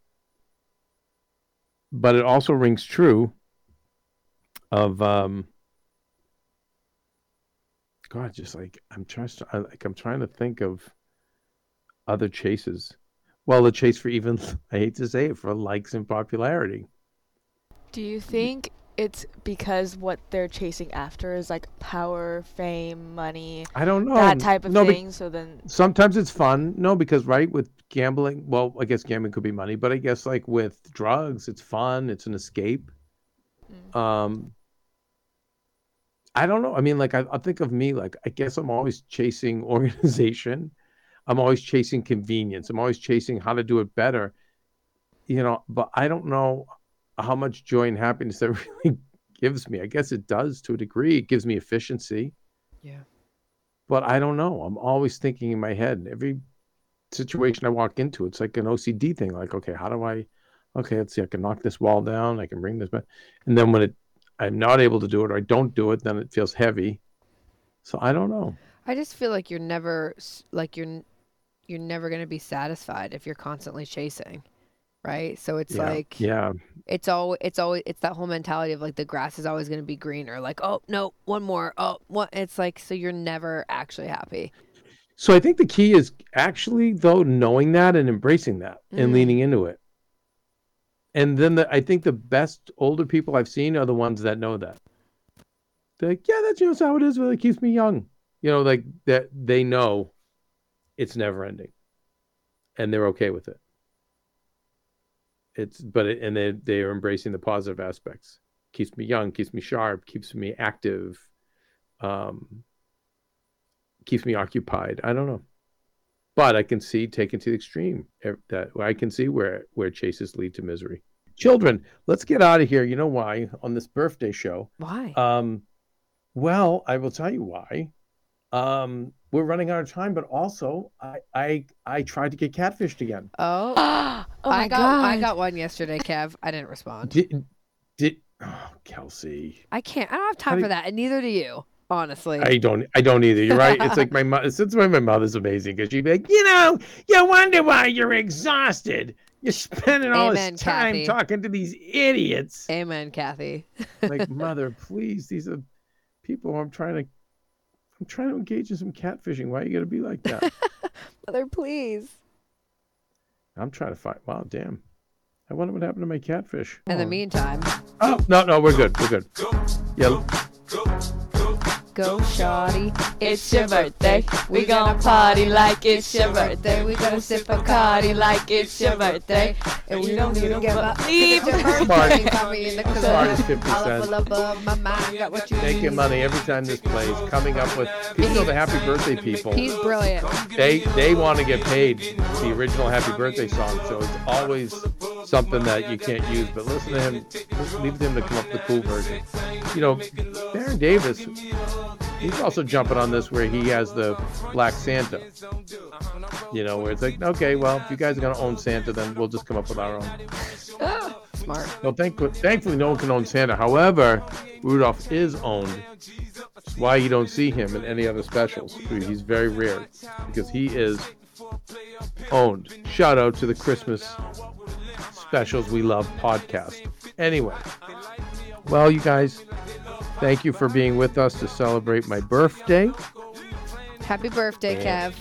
but it also rings true of, um, God, just like I'm trying to, I- like I'm trying to think of Other chases. Well, the chase for even, I hate to say it, for likes and popularity. Do you think it's because what they're chasing after is like power, fame, money, I don't know. that type of No, but thing? So then, sometimes it's fun. No, because right with gambling, well, I guess gambling could be money, but I guess like with drugs, it's fun. It's an escape. Mm. Um, I don't know. I mean, like I, I think of me, like I guess I'm always chasing organization. I'm always chasing convenience. I'm always chasing how to do it better. You know, but I don't know how much joy and happiness that really gives me. I guess it does to a degree. It gives me efficiency. Yeah. But I don't know. I'm always thinking in my head. Every situation I walk into, it's like an O C D thing. Like, okay, how do I? Okay, let's see. I can knock this wall down. I can bring this back. And then when it, I'm not able to do it, or I don't do it, then it feels heavy. So I don't know. I just feel like you're never s- like you're you're never going to be satisfied if you're constantly chasing, right? So it's Yeah. like Yeah. it's all it's always it's that whole mentality of like the grass is always going to be greener. Like, oh no, one more. Oh, what? It's like so you're never actually happy. So I think the key is actually though knowing that and embracing that and Mhm. leaning into it. And then the, I think the best older people I've seen are the ones that know that. They're like, yeah, that's just how it is. But it keeps me young. You know, like that they know it's never ending, and they're okay with it. It's but it, and they they are embracing the positive aspects. Keeps me young, keeps me sharp, keeps me active, um, keeps me occupied. I don't know, but I can see taken to the extreme eh, that I can see where where chases lead to misery. Children, let's get out of here. You know why on this birthday show? Why? Um, well, I will tell you why. Um, we're running out of time, but also I I I tried to get catfished again. oh, oh my I got god, I got one yesterday, Kev. I didn't respond. Did did oh, Kelsey? I can't. I don't have How time do- for that, and neither do you. Honestly. I don't I don't either. You're right. It's like my mother. Since my mother's amazing because she'd be like, you know, you wonder why you're exhausted. You're spending all Amen, this time Kathy. talking to these idiots. Amen, Kathy. Like, mother, please, these are people I'm trying to I'm trying to engage in some catfishing. Why you gotta be like that? Mother, please. I'm trying to find. Wow, damn. I wonder what happened to my catfish. In the Oh. meantime, Oh no, no, we're good. We're good. Yeah. go shawty. it's your birthday. We gonna party like it's your birthday. We gonna sip a Bacardi like it's your birthday. And we we don't don't need need to to give give up. up. Leave your Smart. birthday. Call me in the Smart club. as fifty All cent. full above my mind. Got what you Making need. money every time this plays. Coming up with you know the happy birthday people. He's brilliant. They they want to get paid the original happy birthday song, so it's always something that you can't use. But listen to him, leave him to come up with the cool version. You know, Baron Davis, he's also jumping on this where he has the Black Santa. You know, where it's like, okay, well, if you guys are gonna own Santa, then we'll just come up with our own. Smart. Well, thank, thankfully, no one can own Santa. However, Rudolph is owned. That's why you don't see him in any other specials. He's very rare because he is owned. Shout out to the Christmas Specials We Love podcast. Anyway, well, you guys, thank you for being with us to celebrate my birthday. Happy birthday, Kev.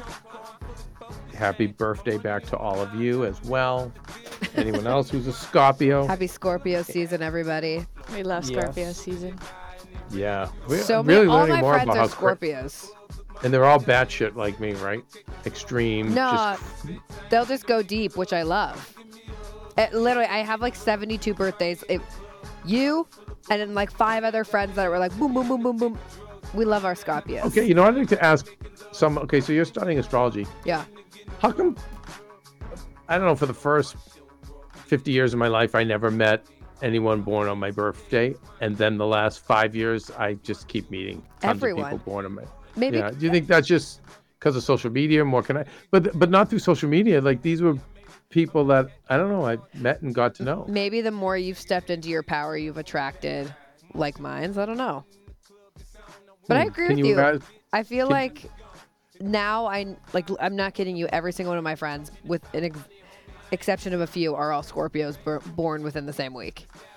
Happy birthday back to all of you as well. Anyone else who's a Scorpio? Happy Scorpio season, everybody. We love Yes. Scorpio season. Yeah, we're So really many, all learning my more friends about are how Scorp- Scorpios. and they're all batshit like me, right? Extreme. No, just they'll just go deep, which I love. It, literally, I have like seventy-two birthdays. It, you and then like five other friends that were like boom, boom, boom, boom, boom. We love our Scorpios. okay. You know, I'd like to ask some. Okay, so you're studying astrology. Yeah. How come? I don't know. For the first fifty years of my life, I never met anyone born on my birthday, and then the last five years, I just keep meeting tons Everyone. of people born on my. Maybe Yeah. Do you think that's just because of social media? More can I? But but not through social media. Like these were people that I don't know. I met and got to know. maybe the more you've stepped into your power, you've attracted like minds. I don't know. But I Hmm. agree Can with you. guys- I feel can- like now I like I'm not kidding you. Every single one of my friends, with an ex- exception of a few, are all Scorpios bur- born within the same week.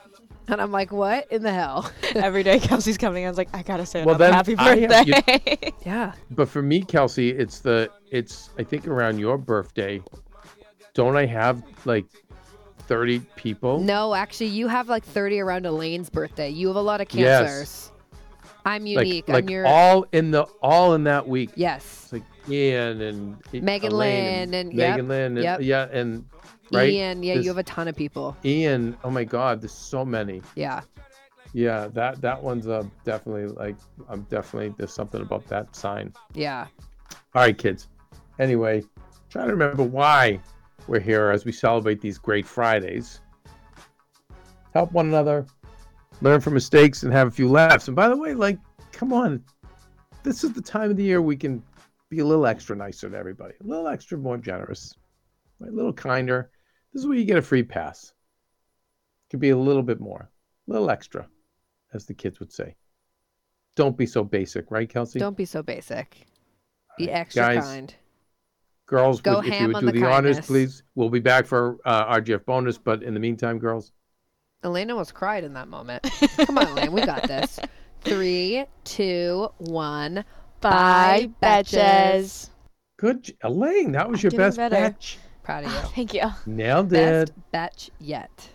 And I'm like, what in the hell? Every day Kelsey's coming. I was like, I gotta say Well, another then happy I have- you- birthday. Yeah. But for me, Kelsey, it's the it's I think around your birthday. Don't I have like thirty people? No, actually, you have like thirty around Elaine's birthday. You have a lot of Yes. cancers. I'm like unique. like I'm your all in the all in that week. yes. It's like Ian and Megan Elaine Lynn and- yep, Megan Lynn and, yep. yeah and right Ian. Yeah, This- you have a ton of people. Ian. Oh my God, there's so many. Yeah. Yeah, that that one's uh, definitely like I'm definitely there's something about that sign. Yeah. All right, kids. Anyway, try to remember why we're here as we celebrate these great Fridays. Help one another, learn from mistakes, and have a few laughs. And by the way, like, come on, this is the time of the year we can be a little extra nicer to everybody, a little extra more generous, right? A little kinder. This is where you get a free pass. It could be a little bit more, a little extra, as the kids would say. Don't be so basic, right, Kelsey? Don't be so basic. Be All right, extra guys, kind. Girls, Go would, if you ham would on do the the, honors, kindness. please. We'll be back for uh, R G F bonus, but in the meantime, girls, Elaine almost cried in that moment. Come on, Elaine. We got this. Three, two, one. Bye, betches. good. j- Elaine, that was I'm your doing best better. batch. Proud of you. Thank you. Nailed Best it. batch yet.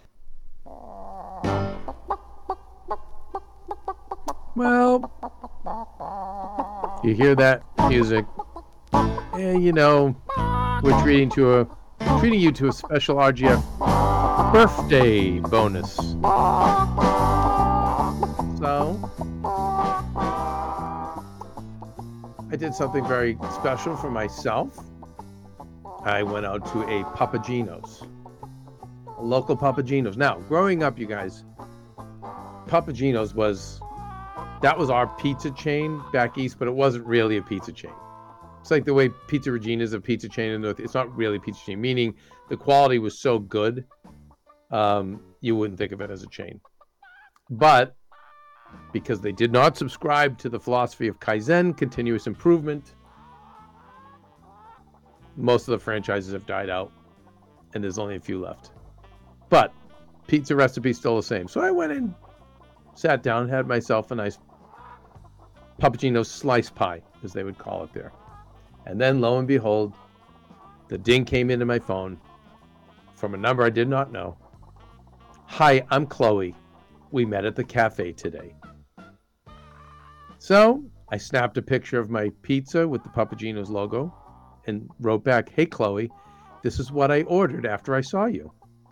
Well, you hear that music? Eh, you know, we're treating to a treating you to a special R G F birthday bonus. So, I did something very special for myself. I went out to a Papagino's, a local Papagino's. Now, growing up, you guys, Papagino's was that was our pizza chain back east, but it wasn't really a pizza chain. It's like the way Pizza Regina is a pizza chain in the North. It's not really a pizza chain, meaning the quality was so good, um, you wouldn't think of it as a chain. But because they did not subscribe to the philosophy of Kaizen, continuous improvement, most of the franchises have died out, and there's only a few left. But pizza recipe's still the same. So I went in, sat down, had myself a nice Papagino slice pie, as they would call it there. And then, lo and behold, the ding came into my phone from a number I did not know. Hi, I'm Chloe. We met at the cafe today. So I snapped a picture of my pizza with the Papagino's logo and wrote back, "Hey, Chloe, this is what I ordered after I saw you."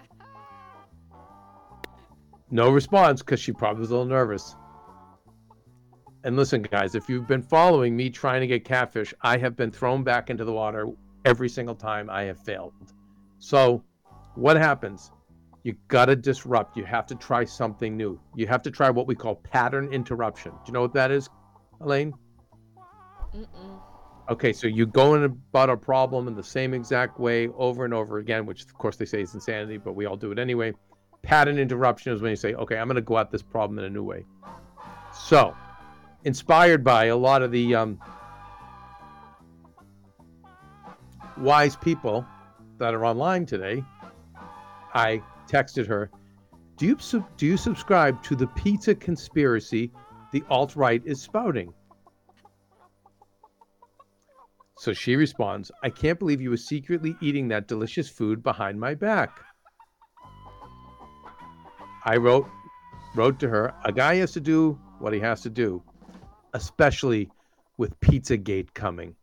No response because she probably was a little nervous. And listen, guys, if you've been following me trying to get catfish, I have been thrown back into the water every single time I have failed. So what happens? You got to disrupt. You have to try something new. You have to try what we call pattern interruption. Do you know what that is, Elaine? Mm-mm. Okay, so you go in about a problem in the same exact way over and over again, which of course they say is insanity, but we all do it anyway. Pattern interruption is when you say, okay, I'm going to go at this problem in a new way. So, inspired by a lot of the um, wise people that are online today, I texted her, do you, sub- do you subscribe to the pizza conspiracy the alt-right is spouting? So she responds, I can't believe you were secretly eating that delicious food behind my back. I wrote wrote to her, a guy has to do what he has to do, especially with Pizzagate coming.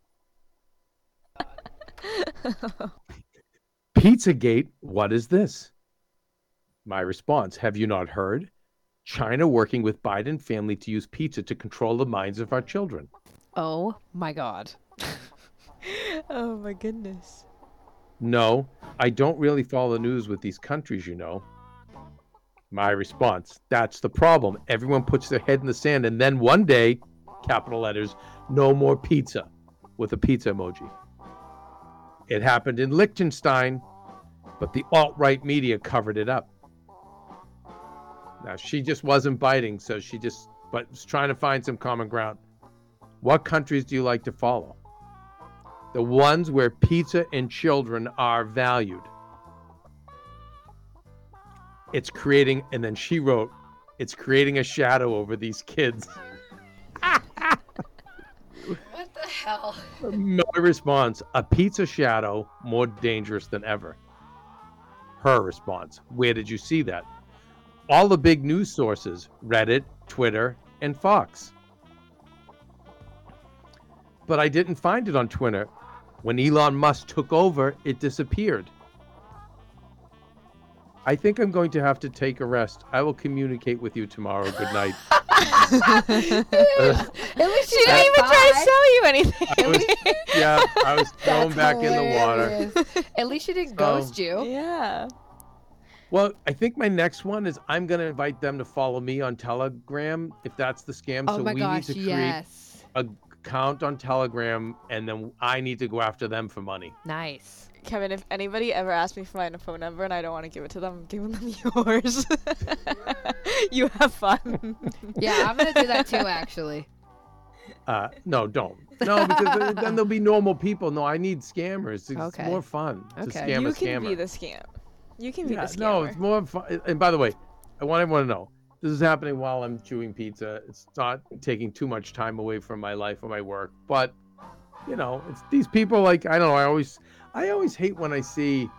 Pizzagate, what is this? My response, have you not heard? China working with Biden family to use pizza to control the minds of our children. Oh my God. Oh my goodness. No, I don't really follow the news with these countries, you know. My response, that's the problem. Everyone puts their head in the sand, and then one day, capital letters, no more pizza, with a pizza emoji. It happened in Liechtenstein, but the alt-right media covered it up. Now, she just wasn't biting, so she just but was trying to find some common ground. What countries do you like to follow? The ones where pizza and children are valued. It's creating, and then she wrote, It's creating a shadow over these kids. What the hell? My response, a pizza shadow more dangerous than ever. Her response, where did you see that? All the big news sources, Reddit, Twitter, and Fox. But I didn't find it on Twitter. When Elon Musk took over, it disappeared. I think I'm going to have to take a rest. I will communicate with you tomorrow. Good night. At least She didn't even try to sell you anything. I was, yeah, I was thrown back in the water. Hilarious. At least she didn't So- ghost you. Yeah. Well, I think my next one is I'm going to invite them to follow me on Telegram if that's the scam. Oh so my we gosh, need to create yes. a account on Telegram, and then I need to go after them for money. Nice. Kevin, if anybody ever asks me for my phone number and I don't want to give it to them, I'm giving them yours. You have fun. Yeah, I'm gonna do that too. Actually. Uh, no, don't. No, because then- then there'll be normal people. No, I need scammers. It's Okay. more fun to Okay. scam You a can scammer. be the scam. You can be Yeah, the scammer. no, it's more fun. And by the way, I want everyone to know this is happening while I'm chewing pizza. It's not taking too much time away from my life or my work. But you know, it's these people. Like I don't know. I always, I always hate when I see,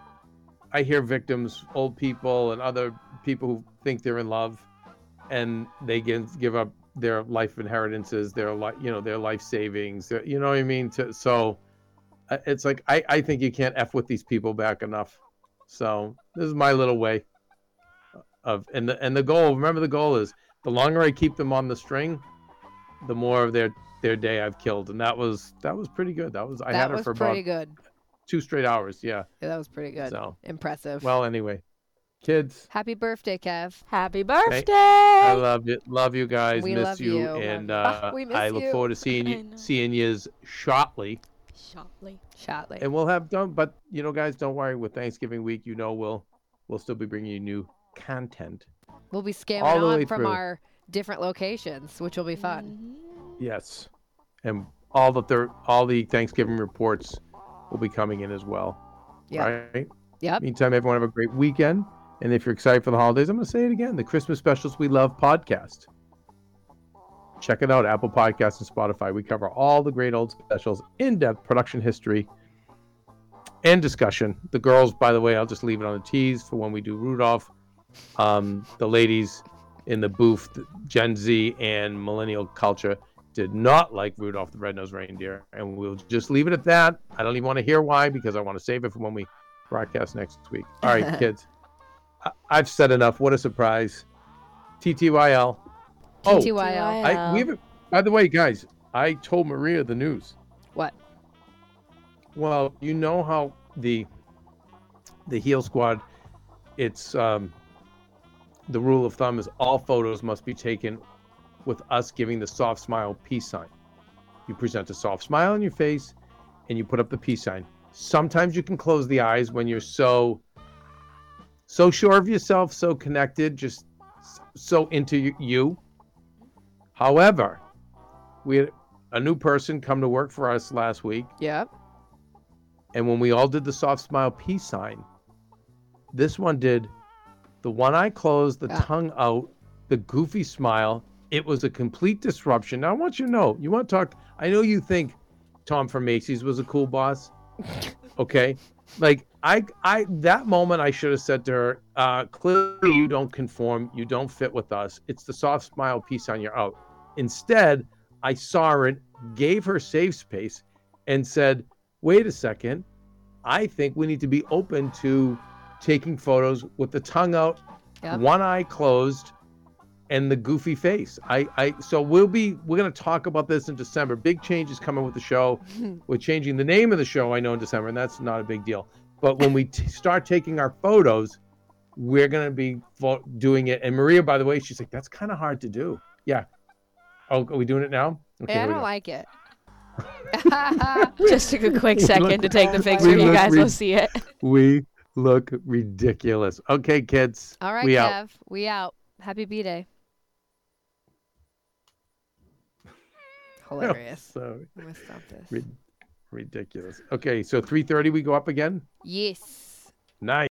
I hear victims, old people, and other people who think they're in love, and they give give up their life inheritances, their life, you know, their life savings. Their, you know what I mean? To, so uh, it's like I, I think you can't f with these people back enough. So this is my little way of, and the and the goal. Remember, the goal is the longer I keep them on the string, the more of their their day I've killed, and that was that was pretty good. That was I that had her was for about pretty good. two straight hours. Yeah. Yeah, that was pretty good. So Impressive. well, anyway, kids, Happy birthday, Kev. Happy birthday! I love you, love you guys, We miss love you, you. and Love you. uh, We miss I look you. forward to seeing I you know. seeing yous shortly. Shortly. Shotley. And we'll have done, but you know, guys, don't worry. With Thanksgiving week, you know, we'll we'll still be bringing you new content. We'll be scamming all the on way from through. our different locations, which will be fun. Mm-hmm. Yes, and all the thir- all the Thanksgiving reports will be coming in as well. Yep. Right. Yep. Meantime, everyone have a great weekend. And if you're excited for the holidays, I'm going to say it again: the Christmas Specials We Love podcast. Check it out, Apple Podcasts and Spotify. We cover all the great old specials, in-depth production history, and discussion. The girls, by the way, I'll just leave it on the tease for when we do Rudolph. Um, the ladies in the booth, Gen Z and millennial culture, did not like Rudolph the Red-Nosed Reindeer, and we'll just leave it at that. I don't even want to hear why, because I want to save it for when we broadcast next week. All right, kids. I- I've said enough. What a surprise. T T Y L. Oh, T T Y L. I, we haven't, by the way, guys, I told Maria the news. What? Well, you know how the the Heal Squad, it's um, the rule of thumb is all photos must be taken with us giving the soft smile peace sign. You present a soft smile on your face and you put up the peace sign. Sometimes you can close the eyes when you're so so sure of yourself, so connected, just so into y- you. However, we had a new person come to work for us last week, Yep. and when we all did the soft smile peace sign, this one did the one eye closed, the Yeah. tongue out, the goofy smile. It was a complete disruption. Now, I want you to know, you want to talk, I know you think Tom from Macy's was a cool boss. Okay. Like I, I, that moment I should have said to her, uh, clearly you don't conform. You don't fit with us. It's the soft smile peace sign, you're out. Instead, I saw it, gave her safe space and said, wait a second. I think we need to be open to taking photos with the tongue out, Yep. one eye closed, and the goofy face. I, I, so we'll be, we're going to talk about this in December. Big changes coming with the show. We're changing the name of the show, I know, in December, and that's not a big deal. But when we t- start taking our photos, we're going to be fo- doing it. And Maria, by the way, she's like, that's kind of hard to do. Yeah. Oh, are we doing it now? Okay, Hey, I here we don't go. like it. Just took a quick second to take the We picture. look You guys will rid- see it. We look ridiculous. Okay, kids. All right, we Kev. out. We out. Happy B-Day. Hilarious. So I'm gonna stop this. ri- ridiculous. Okay, so three thirty we go up again? Yes. Nice.